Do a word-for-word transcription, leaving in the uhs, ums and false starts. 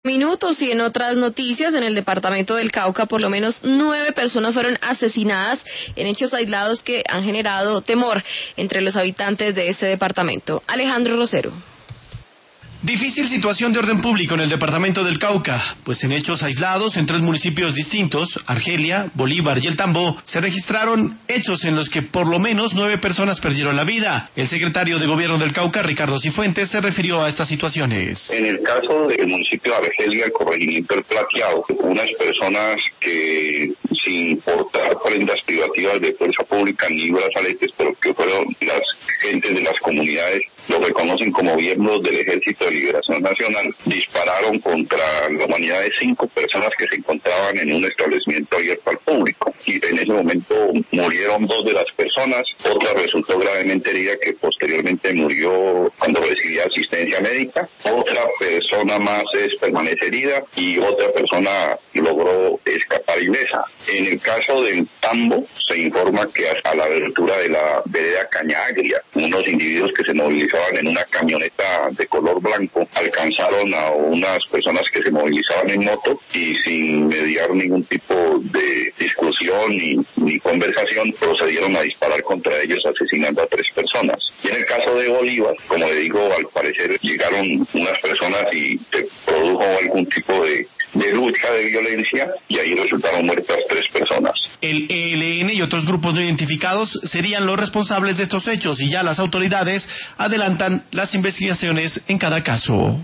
Minutos y en otras noticias, en el departamento del Cauca, por lo menos nueve personas fueron asesinadas en hechos aislados que han generado temor entre los habitantes de este departamento. Alejandro Rosero. Difícil situación de orden público en el departamento del Cauca, pues en hechos aislados en tres municipios distintos, Argelia, Bolívar y El Tambo, se registraron hechos en los que por lo menos nueve personas perdieron la vida. El secretario de Gobierno del Cauca, Ricardo Cifuentes, se refirió a estas situaciones. En el caso del municipio de Argelia, el corregimiento El Plateado, unas personas que, sin importar prendas privativas de fuerza pública ni brazaletes, pero que fueron las gentes de las comunidades, lo reconocen como miembros del Ejército de Liberación Nacional, dispararon contra la humanidad de cinco personas que se encontraban en un establecimiento abierto al público. Y en ese momento murieron dos de las personas, otra resultó gravemente herida que posteriormente murió cuando recibía asistencia médica, otra persona más es permanece herida y otra persona logró escapar ilesa. En el caso del Tambo, se informa que a la abertura de la vereda Caña Agria, unos individuos que se movilizaban en una camioneta de color blanco alcanzaron a unas personas que se movilizaban en moto y sin mediar ningún tipo de discusión ni, ni conversación procedieron a disparar contra ellos, asesinando a tres personas. Y en el caso de Bolívar, como le digo, al parecer llegaron unas personas y se produjo algún tipo de de lucha, de violencia, y ahí resultaron muertas tres personas. El E L N y otros grupos no identificados serían los responsables de estos hechos y ya las autoridades adelantan las investigaciones en cada caso.